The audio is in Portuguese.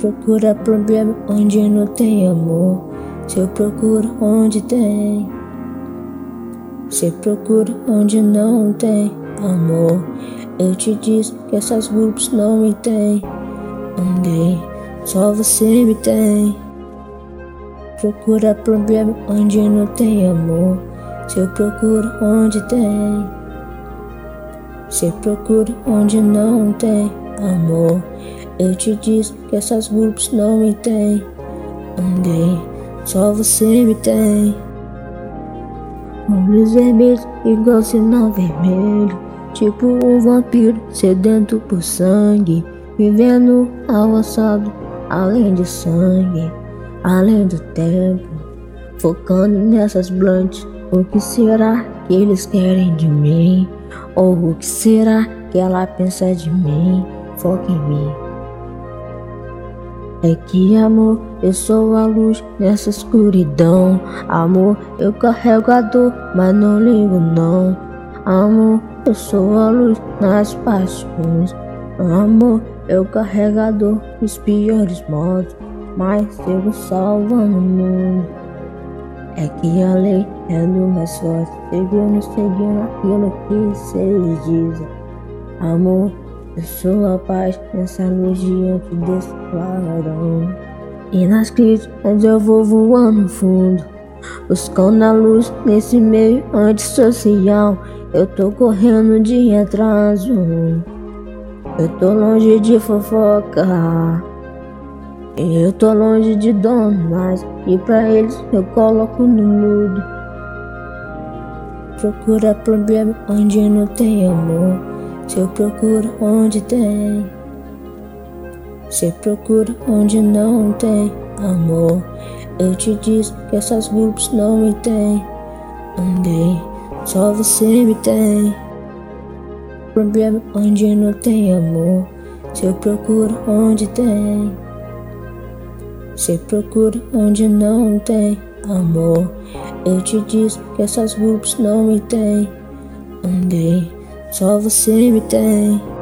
Procura problema onde não tem amor. Se eu procuro onde tem, se procura onde não tem amor. Eu te disse que essas grupos não me tem. Andei, só você me tem. Procura problema onde não tem amor. Se eu procuro onde tem, se procura onde não tem amor. Eu te disse que essas grupos não me tem. Andei, só você me tem. Olhos vermelhos igual sinal vermelho, tipo um vampiro sedento por sangue, vivendo avançado além de sangue, além do tempo, focando nessas blunts. O que será que eles querem de mim? Ou o que será que ela pensa de mim? Foca em mim. É que amor, eu sou a luz nessa escuridão. Amor, eu carrego a dor, mas não ligo não. Amor, eu sou a luz nas paixões. Amor, eu carrego a dor nos piores modos, mas sigo salvando o mundo. É que a lei é do mais forte, seguindo aquilo que cês dizem. Amor, eu sou a paz nessa luz diante desse clarão. E nas críticas eu vou voando fundo, buscando a luz nesse meio antissocial. Eu tô correndo de atraso, eu tô longe de fofocar, eu tô longe de dono, mas e pra eles eu coloco no mudo. Procura problema onde não tem amor. Se eu procuro onde tem, se procura onde não tem amor. Eu te disse que essas grupos não me tem. Andei, só você me tem. Problema onde não tem amor. Se eu procuro onde tem, se procura onde não tem amor. Eu te disse que essas grupos não me tem. Andei, só você me tem.